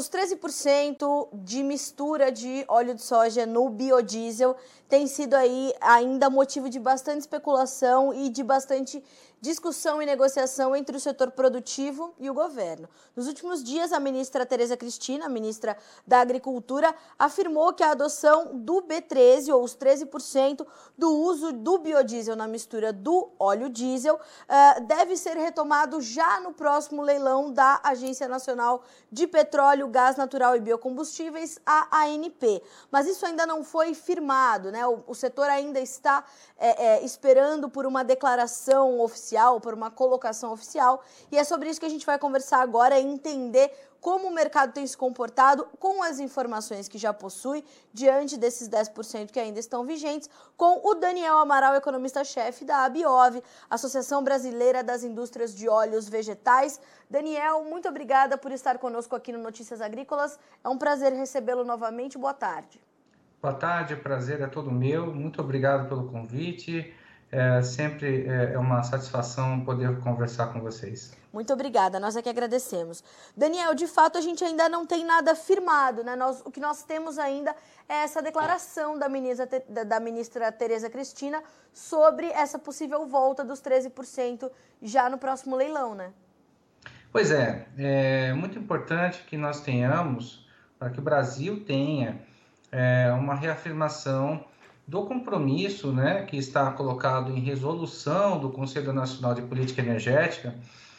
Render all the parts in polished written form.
os 13% de mistura de óleo de soja no biodiesel tem sido aí ainda motivo de bastante especulação e de bastante discussão e negociação entre o setor produtivo e o governo. Nos últimos dias, a ministra Tereza Cristina, a ministra da Agricultura, afirmou que a adoção do B13, ou os 13% do uso do biodiesel na mistura do óleo diesel, deve ser retomado já no próximo leilão da Agência Nacional de Petróleo, Gás Natural e Biocombustíveis, a ANP. Mas isso ainda não foi firmado, né? O setor ainda está esperando por uma declaração oficial, por uma colocação oficial, e é sobre isso que a gente vai conversar agora, entender como o mercado tem se comportado com as informações que já possui diante desses 10% que ainda estão vigentes, com o Daniel Amaral, economista-chefe da ABIOV, Associação Brasileira das Indústrias de Óleos Vegetais. Daniel, muito obrigada por estar conosco aqui no Notícias Agrícolas. É um prazer recebê-lo novamente. Boa tarde. Boa tarde, o prazer é todo meu. Muito obrigado pelo convite. Sempre é uma satisfação poder conversar com vocês. Muito obrigada, nós é que agradecemos. Daniel, de fato a gente ainda não tem nada firmado, né? O que nós temos ainda é essa declaração da ministra Tereza Cristina sobre essa possível volta dos 13% já no próximo leilão, né? Pois é muito importante que nós tenhamos, para que o Brasil tenha uma reafirmação do compromisso, né, que está colocado em resolução do Conselho Nacional de Política Energética,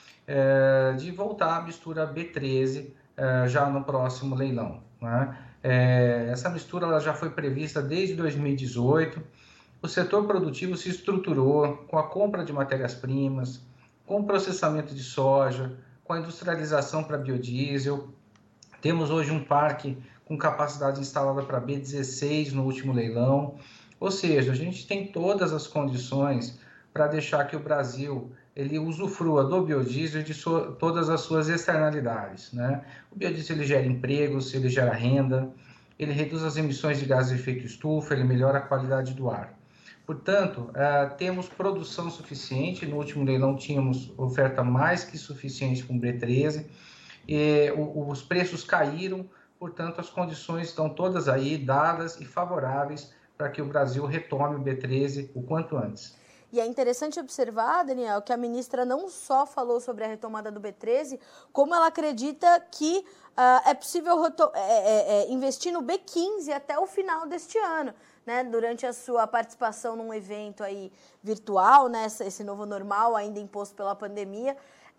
de voltar à mistura B13 já no próximo leilão, né? Essa mistura ela já foi prevista desde 2018. O setor produtivo se estruturou com a compra de matérias-primas, com o processamento de soja, com a industrialização para biodiesel. Temos hoje um parque com capacidade instalada para B16 no último leilão. Ou seja, a gente tem todas as condições para deixar que o Brasil ele usufrua do biodiesel e de todas as suas externalidades, né? O biodiesel ele gera empregos, ele gera renda, ele reduz as emissões de gases de efeito estufa, ele melhora a qualidade do ar. Portanto, temos produção suficiente. No último leilão tínhamos oferta mais que suficiente com o B13. Os preços caíram, portanto, as condições estão todas aí dadas e favoráveis para que o Brasil retome o B13 o quanto antes. E é interessante observar, Daniel, que a ministra não só falou sobre a retomada do B13, como ela acredita que é possível investir no B15 até o final deste ano, né? Durante a sua participação num evento aí virtual, né? Esse novo normal ainda imposto pela pandemia.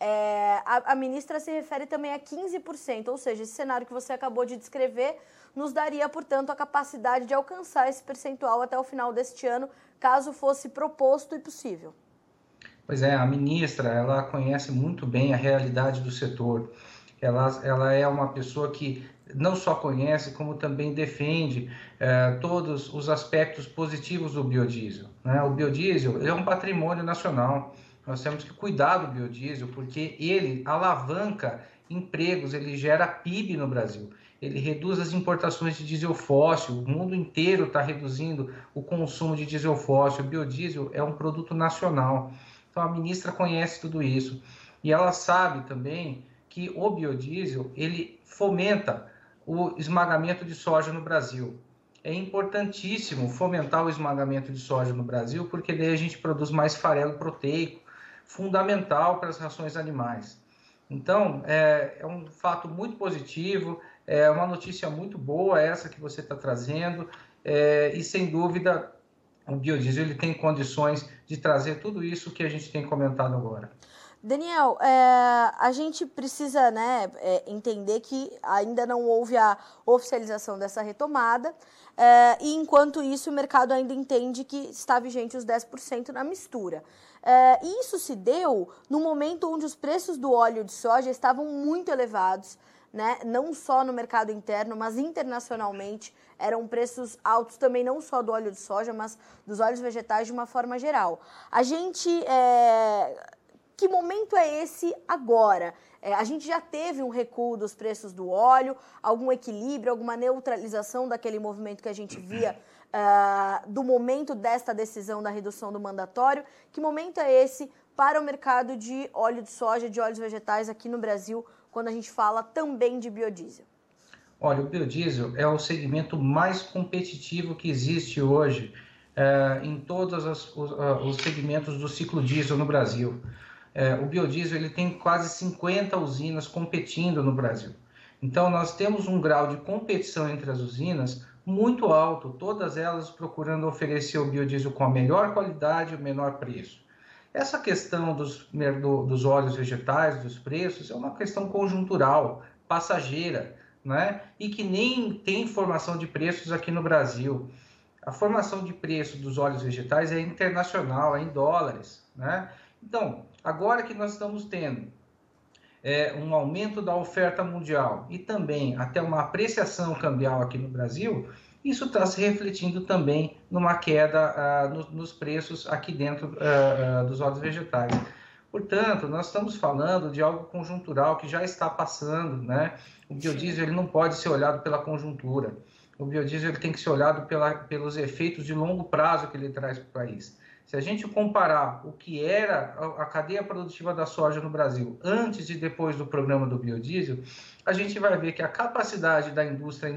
A ministra se refere também a 15%, ou seja, esse cenário que você acabou de descrever nos daria, portanto, a capacidade de alcançar esse percentual até o final deste ano, caso fosse proposto e possível. Pois é, a ministra, ela conhece muito bem a realidade do setor. Ela é uma pessoa que não só conhece, como também defende todos os aspectos positivos do biodiesel, né? O biodiesel é um patrimônio nacional. Nós temos que cuidar do biodiesel porque ele alavanca empregos, ele gera PIB no Brasil. Ele reduz as importações de diesel fóssil. O mundo inteiro está reduzindo o consumo de diesel fóssil. O biodiesel é um produto nacional. Então a ministra conhece tudo isso. E ela sabe também que o biodiesel ele fomenta o esmagamento de soja no Brasil. É importantíssimo fomentar o esmagamento de soja no Brasil, porque daí a gente produz mais farelo proteico, fundamental para as rações animais. Então, é um fato muito positivo, é uma notícia muito boa essa que você está trazendo, e sem dúvida o biodiesel ele tem condições de trazer tudo isso que a gente tem comentado agora. Daniel, a gente precisa, né, entender que ainda não houve a oficialização dessa retomada, e enquanto isso o mercado ainda entende que está vigente os 10% na mistura. E isso se deu no momento onde os preços do óleo de soja estavam muito elevados, né, não só no mercado interno, mas internacionalmente. Eram preços altos também, não só do óleo de soja, mas dos óleos vegetais de uma forma geral. Que momento é esse agora? A gente já teve um recuo dos preços do óleo, algum equilíbrio, alguma neutralização daquele movimento que a gente via do momento desta decisão da redução do mandatório. Que momento é esse para o mercado de óleo de soja, de óleos vegetais aqui no Brasil, quando a gente fala também de biodiesel? Olha, o biodiesel é o segmento mais competitivo que existe hoje em todos os segmentos do ciclo diesel no Brasil. O biodiesel ele tem quase 50 usinas competindo no Brasil. Então, nós temos um grau de competição entre as usinas muito alto, todas elas procurando oferecer o biodiesel com a melhor qualidade e o menor preço. Essa questão dos óleos vegetais, dos preços, é uma questão conjuntural, passageira, né? E que nem tem formação de preços aqui no Brasil. A formação de preço dos óleos vegetais é internacional, é em dólares, né? Então, agora que nós estamos tendo um aumento da oferta mundial e também até uma apreciação cambial aqui no Brasil, isso está se refletindo também numa queda nos preços aqui dentro dos óleos vegetais. Portanto, nós estamos falando de algo conjuntural que já está passando, né? O biodiesel ele não pode ser olhado pela conjuntura. O biodiesel ele tem que ser olhado pelos efeitos de longo prazo que ele traz para o país. Se a gente comparar o que era a cadeia produtiva da soja no Brasil antes e depois do programa do biodiesel, a gente vai ver que a capacidade da indústria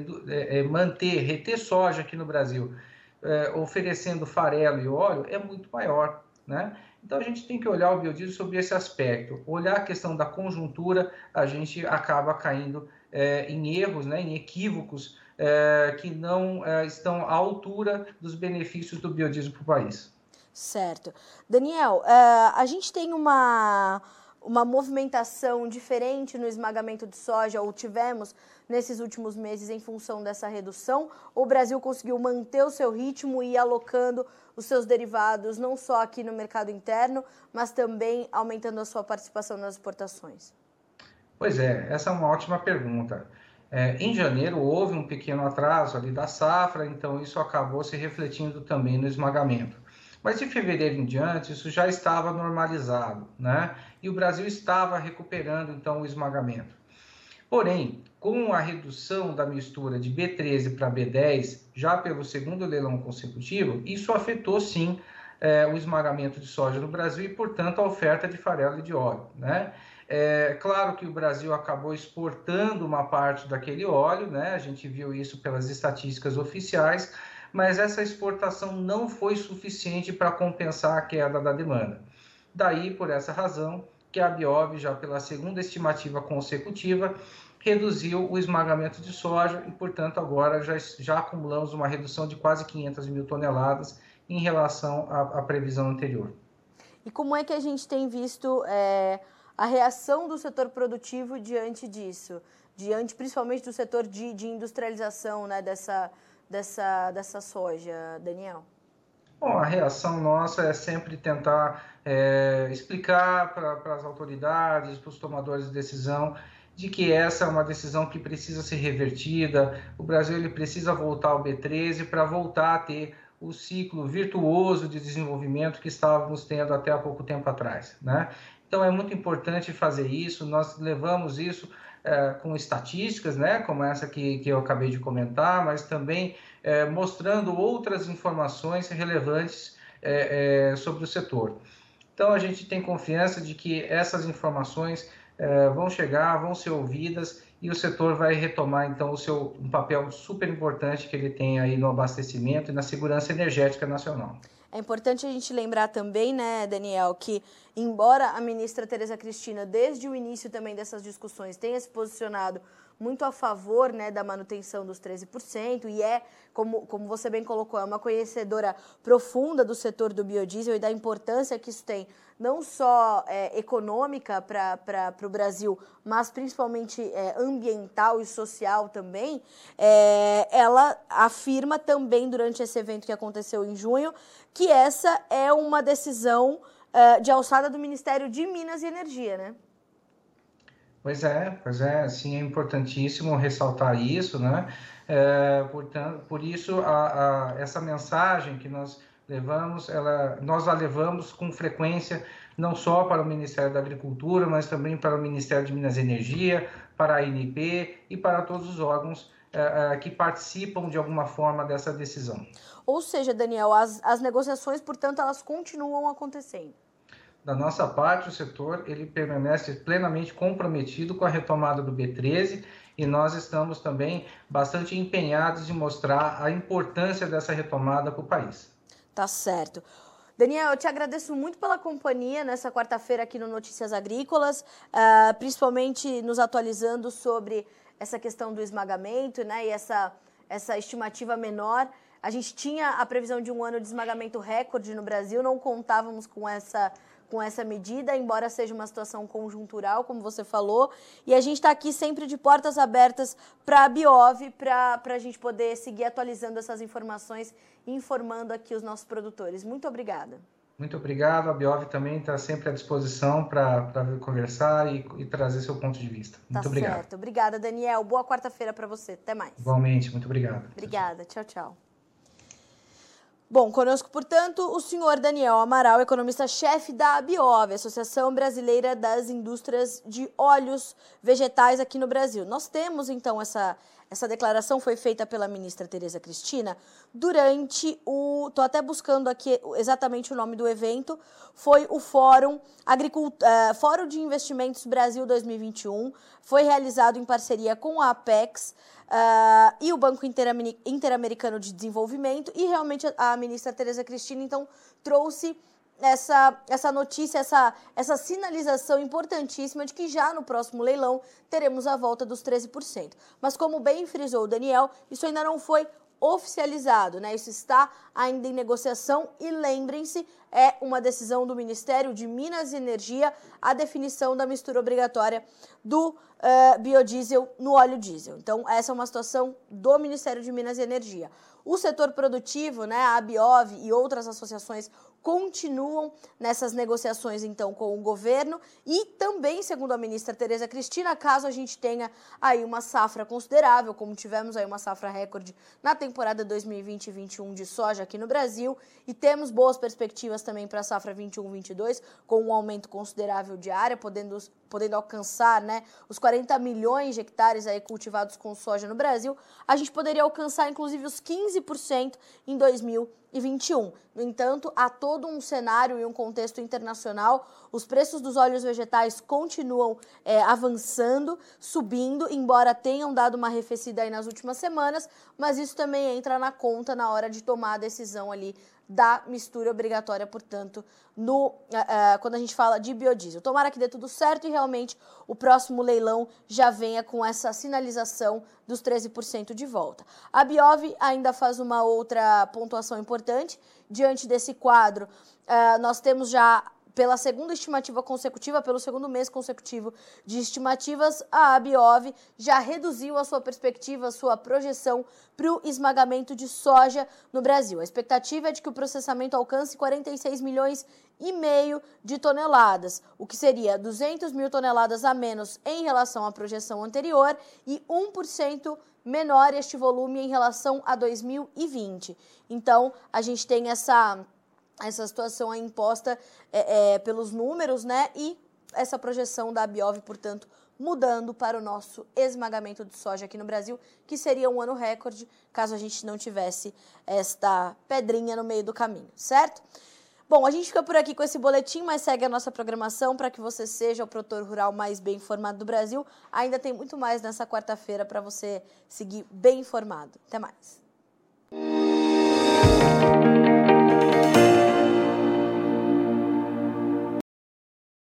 reter soja aqui no Brasil, oferecendo farelo e óleo, é muito maior, né? Então a gente tem que olhar o biodiesel sobre esse aspecto. Olhar a questão da conjuntura, a gente acaba caindo em erros, né, em equívocos que não estão à altura dos benefícios do biodiesel para o país. Certo. Daniel, a gente tem uma movimentação diferente no esmagamento de soja, ou tivemos nesses últimos meses em função dessa redução? Ou o Brasil conseguiu manter o seu ritmo e ir alocando os seus derivados, não só aqui no mercado interno, mas também aumentando a sua participação nas exportações? Pois é, essa é uma ótima pergunta. Em janeiro houve um pequeno atraso ali da safra, então isso acabou se refletindo também no esmagamento. Mas de fevereiro em diante, isso já estava normalizado, né? E o Brasil estava recuperando, então, o esmagamento. Porém, com a redução da mistura de B13 para B10, já pelo segundo leilão consecutivo, isso afetou, sim, o esmagamento de soja no Brasil e, portanto, a oferta de farelo e de óleo, né? Claro que o Brasil acabou exportando uma parte daquele óleo, né? A gente viu isso pelas estatísticas oficiais, mas essa exportação não foi suficiente para compensar a queda da demanda. Daí, por essa razão, que a Biov, já pela segunda estimativa consecutiva, reduziu o esmagamento de soja e, portanto, agora já acumulamos uma redução de quase 500 mil toneladas em relação à previsão anterior. E como é que a gente tem visto a reação do setor produtivo diante disso? Diante, principalmente, do setor de industrialização, né, dessa soja, Daniel? Bom, a reação nossa é sempre tentar explicar para as autoridades, para os tomadores de decisão, de que essa é uma decisão que precisa ser revertida. O Brasil ele precisa voltar ao B13 para voltar a ter o ciclo virtuoso de desenvolvimento que estávamos tendo até há pouco tempo atrás, né? Então é muito importante fazer isso. Nós levamos isso com estatísticas, né, como essa que eu acabei de comentar, mas também mostrando outras informações relevantes sobre o setor. Então, a gente tem confiança de que essas informações vão chegar, vão ser ouvidas e o setor vai retomar, então, um papel super importante que ele tem aí no abastecimento e na segurança energética nacional. É importante a gente lembrar também, né, Daniel, que embora a ministra Tereza Cristina, desde o início também dessas discussões, tenha se posicionado muito a favor, né, da manutenção dos 13%, e como você bem colocou, é uma conhecedora profunda do setor do biodiesel e da importância que isso tem, não só econômica para o Brasil, mas principalmente ambiental e social também, ela afirma também durante esse evento que aconteceu em junho que essa é uma decisão de alçada do Ministério de Minas e Energia, né? Pois é, sim, é importantíssimo ressaltar isso, né? Portanto, por isso, essa mensagem que nós levamos, nós a levamos com frequência, não só para o Ministério da Agricultura, mas também para o Ministério de Minas e Energia, para a ANP e para todos os órgãos que participam de alguma forma dessa decisão. Ou seja, Daniel, as negociações, portanto, elas continuam acontecendo. Da nossa parte, o setor ele permanece plenamente comprometido com a retomada do B13 e nós estamos também bastante empenhados em mostrar a importância dessa retomada para o país. Tá certo. Daniel, eu te agradeço muito pela companhia nessa quarta-feira aqui no Notícias Agrícolas, principalmente nos atualizando sobre essa questão do esmagamento, né, e essa estimativa menor. A gente tinha a previsão de um ano de esmagamento recorde no Brasil, não contávamos com essa medida, embora seja uma situação conjuntural, como você falou, e a gente está aqui sempre de portas abertas para a Biov, para a gente poder seguir atualizando essas informações e informando aqui os nossos produtores. Muito obrigada. Muito obrigado, a Biov também está sempre à disposição para conversar e trazer seu ponto de vista. Muito obrigado. Tá certo, obrigada, Daniel. Boa quarta-feira para você, até mais. Igualmente, muito obrigado. Obrigada, tchau, tchau. Bom, conosco, portanto, o senhor Daniel Amaral, economista-chefe da Biov, Associação Brasileira das Indústrias de Óleos Vegetais aqui no Brasil. Nós temos, então, essa declaração foi feita pela ministra Tereza Cristina durante estou até buscando aqui exatamente o nome do evento, foi o Fórum de Investimentos Brasil 2021, foi realizado em parceria com a Apex, e o Banco Interamericano de Desenvolvimento, e realmente a ministra Tereza Cristina, então, trouxe essa notícia, essa sinalização importantíssima de que já no próximo leilão teremos a volta dos 13%. Mas como bem frisou o Daniel, isso ainda não foi oficializado, né? Isso está ainda em negociação e lembrem-se, é uma decisão do Ministério de Minas e Energia a definição da mistura obrigatória do biodiesel no óleo diesel. Então, essa é uma situação do Ministério de Minas e Energia. O setor produtivo, né, a Biov e outras associações continuam nessas negociações, então, com o governo e também, segundo a ministra Tereza Cristina, caso a gente tenha aí uma safra considerável, como tivemos aí uma safra recorde na temporada 2020-21 de soja aqui no Brasil, e temos boas perspectivas também para a safra 21-22, com um aumento considerável de área, podendo alcançar, né, os 40 milhões de hectares aí cultivados com soja no Brasil, a gente poderia alcançar, inclusive, os 15% em 2021. No entanto, há todo um cenário e um contexto internacional. Os preços dos óleos vegetais continuam avançando, subindo, embora tenham dado uma arrefecida aí nas últimas semanas, mas isso também entra na conta na hora de tomar a decisão ali da mistura obrigatória, portanto, quando a gente fala de biodiesel. Tomara que dê tudo certo e realmente o próximo leilão já venha com essa sinalização dos 13% de volta. A Biov ainda faz uma outra pontuação importante. Diante desse quadro, nós temos já, pela segunda estimativa consecutiva, pelo segundo mês consecutivo de estimativas, a Biov já reduziu a sua perspectiva, a sua projeção para o esmagamento de soja no Brasil. A expectativa é de que o processamento alcance 46 milhões e meio de toneladas, o que seria 200 mil toneladas a menos em relação à projeção anterior e 1% menor este volume em relação a 2020. Então, a gente tem essa situação aí imposta pelos números, né? E essa projeção da Biov, portanto, mudando para o nosso esmagamento de soja aqui no Brasil, que seria um ano recorde, caso a gente não tivesse esta pedrinha no meio do caminho, certo? Bom, a gente fica por aqui com esse boletim, mas segue a nossa programação para que você seja o produtor rural mais bem informado do Brasil. Ainda tem muito mais nessa quarta-feira para você seguir bem informado. Até mais.